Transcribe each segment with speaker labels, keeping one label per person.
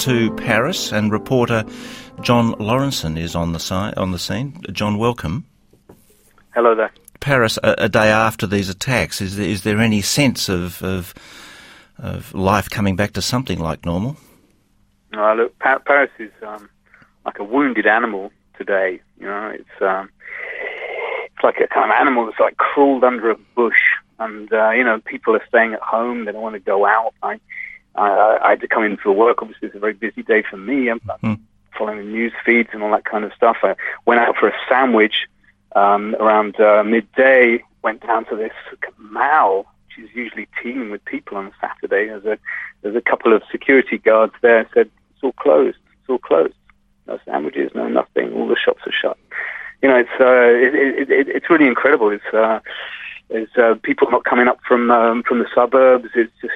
Speaker 1: to Paris, and reporter John Lawrenson is on the scene. John, welcome.
Speaker 2: Hello there.
Speaker 1: Paris, a day after these attacks, is there any sense of life coming back to something like normal?
Speaker 2: Look, Paris is like a wounded animal today. You know, it's like a kind of animal that's like crawled under a bush, and people are staying at home. They don't want to go out. I had to come in for work. Obviously, it's a very busy day for me. I'm following the news feeds and all that kind of stuff. I went out for a sandwich around midday. Went down to this mall, which is usually teeming with people on a Saturday. There's a couple of security guards there. Said it's all closed. It's all closed. No sandwiches, no nothing. All the shops are shut. You know, it's really incredible. It's people not coming up from the suburbs. It's just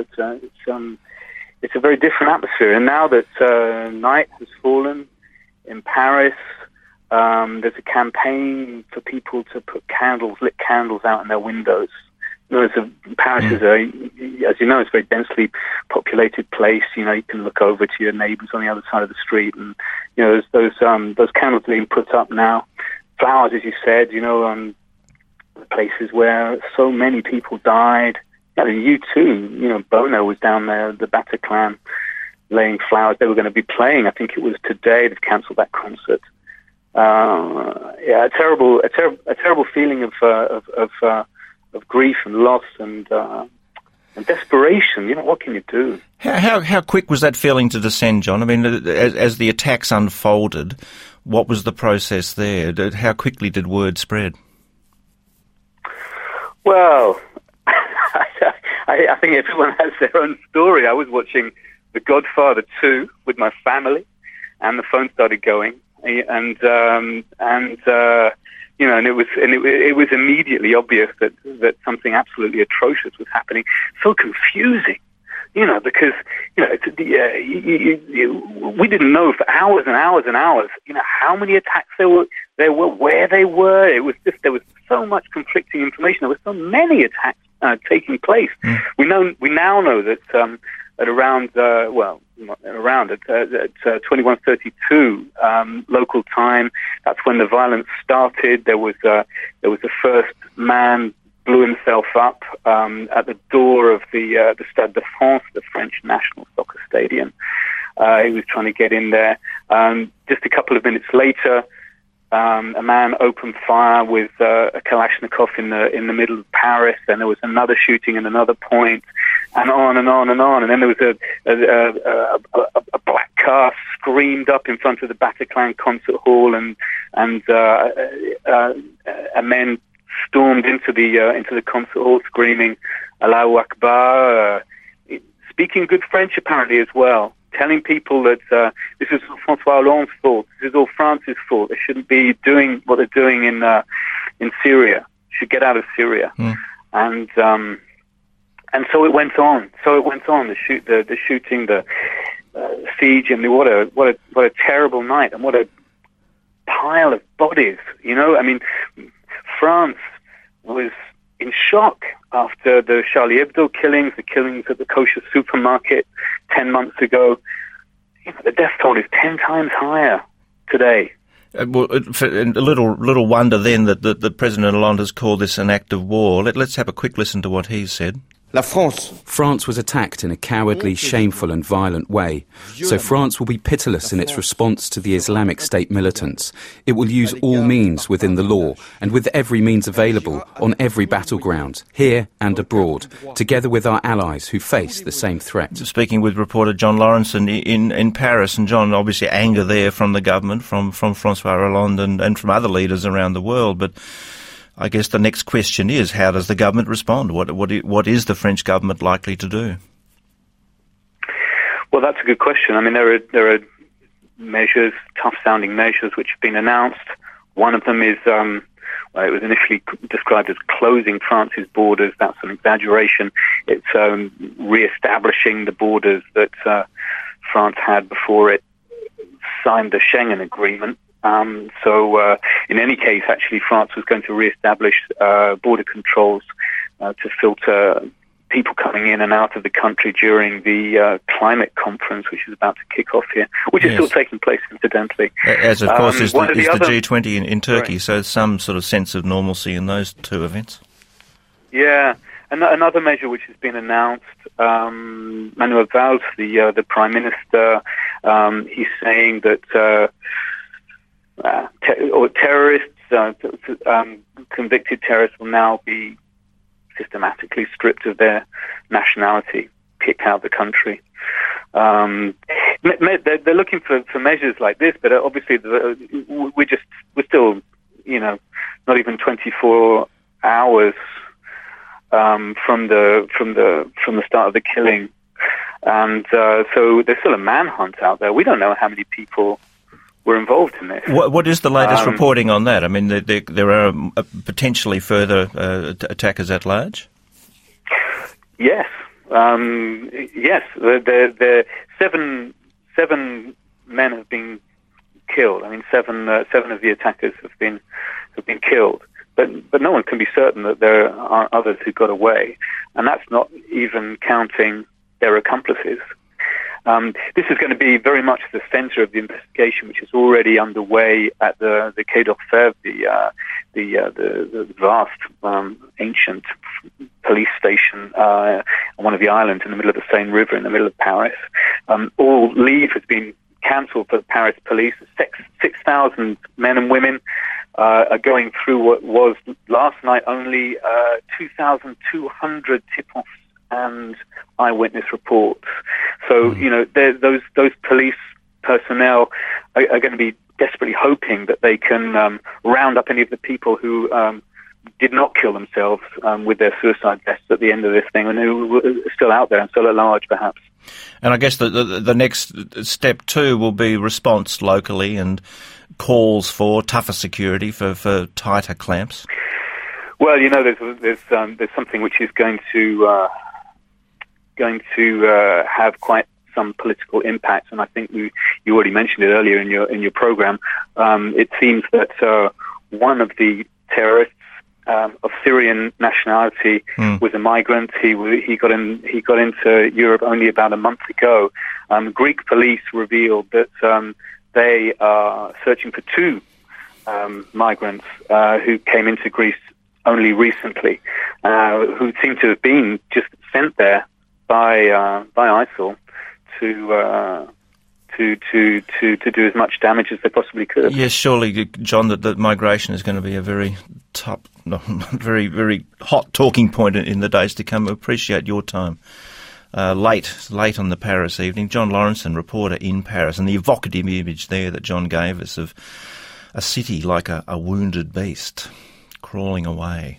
Speaker 2: it's a very different atmosphere. And now that night has fallen in Paris, there's a campaign for people to put lit candles out in their windows. You know, Paris is as you know, it's a very densely populated place. You know, you can look over to your neighbours on the other side of the street, and you know, there's those candles being put up now. Flowers, as you said, you know, places where so many people died. And you too, you know, Bono was down there, the Bataclan, laying flowers. They were going to be playing. I think it was today. They've cancelled that concert. A terrible feeling of grief and loss and desperation. You know, what can you do?
Speaker 1: How quick was that feeling to descend, John? I mean, as the attacks unfolded, what was the process there? How quickly did word spread?
Speaker 2: Well, I think everyone has their own story. I was watching The Godfather 2 with my family, and the phone started going, and it was immediately obvious that something absolutely atrocious was happening. So confusing, you know, because you know we didn't know for hours and hours and hours, you know, how many attacks there were, where they were. It was just there was so much conflicting information. There were so many attacks taking place. We now know that at around 21:32 local time, that's when the violence started. There was the first man blew himself up at the door of the Stade de France, the French national soccer stadium. He was trying to get in there. Just a couple of minutes later, a man opened fire with a Kalashnikov in the middle of Paris. Then there was another shooting at another point, and on and on and on. And then there was a black car screamed up in front of the Bataclan concert hall, and men stormed into the concert hall screaming Allahu Akbar, speaking good French apparently as well, telling people that this is François Hollande's fault, this is all France's fault. They shouldn't be doing what they're doing in Syria. Should get out of Syria. And so it went on. The shooting, the siege, and what a terrible night, and what a pile of bodies. You know, I mean, France was in shock after the Charlie Hebdo killings, the killings at the kosher supermarket 10 months ago. You know, the death toll is 10 times higher today.
Speaker 1: Well, a little wonder then that President Hollande has called this an act of war. Let's have a quick listen to what he said.
Speaker 3: France was attacked in a cowardly, shameful and violent way. So France will be pitiless in its response to the Islamic State militants. It will use all means within the law and with every means available on every battleground, here and abroad, together with our allies who face the same threat.
Speaker 1: Speaking with reporter John Lawrenson in Paris, and John, obviously anger there from the government, from François Hollande and from other leaders around the world, but I guess the next question is, how does the government respond? What is the French government likely to do?
Speaker 2: Well, that's a good question. I mean, there are measures, tough-sounding measures, which have been announced. One of them is, it was initially described as closing France's borders. That's an exaggeration. It's re-establishing the borders that France had before it signed the Schengen Agreement. So in any case, actually, France was going to re-establish border controls to filter people coming in and out of the country during the climate conference, which is about to kick off here, which is still taking place, incidentally.
Speaker 1: As, of course, is the G20 in Turkey,
Speaker 2: right.
Speaker 1: So some sort of sense of normalcy in those two events.
Speaker 2: Yeah. Another measure which has been announced, Manuel Valls, the Prime Minister, he's saying that terrorists, convicted terrorists will now be systematically stripped of their nationality, kicked out of the country. They're looking for measures like this, but obviously we're still, not even 24 hours from the start of the killing, and so there's still a manhunt out there. We don't know how many people were involved in this.
Speaker 1: What is the latest reporting on that? I mean, there are potentially further attackers at large?
Speaker 2: Yes. Yes. The seven men have been killed. I mean, seven of the attackers have been killed. But no one can be certain that there are others who got away, and that's not even counting their accomplices. This is going to be very much the centre of the investigation, which is already underway at the Quai d'Orsay, the vast, ancient police station on one of the islands in the middle of the Seine River, in the middle of Paris. All leave has been cancelled for the Paris police. 6,000 men and women are going through what was last night only 2,200 tip-offs and eyewitness reports. So, those police personnel are going to be desperately hoping that they can round up any of the people who did not kill themselves with their suicide vests at the end of this thing, and who are still out there and still at large, perhaps.
Speaker 1: And I guess the next step too will be response locally and calls for tougher security, for tighter clamps.
Speaker 2: Well, there's something which is going to have quite some political impact, and I think you already mentioned it earlier in your program. It seems that one of the terrorists of Syrian nationality was a migrant. He got into Europe only about a month ago. Greek police revealed that they are searching for two migrants who came into Greece only recently, who seem to have been just sent there by ISIL to do as much damage as they possibly could.
Speaker 1: Yes, surely, John, that migration is going to be a very very, very hot talking point in the days to come. I appreciate your time. Late on the Paris evening, John Lawrenson, reporter in Paris, and the evocative image there that John gave us of a city like a wounded beast crawling away.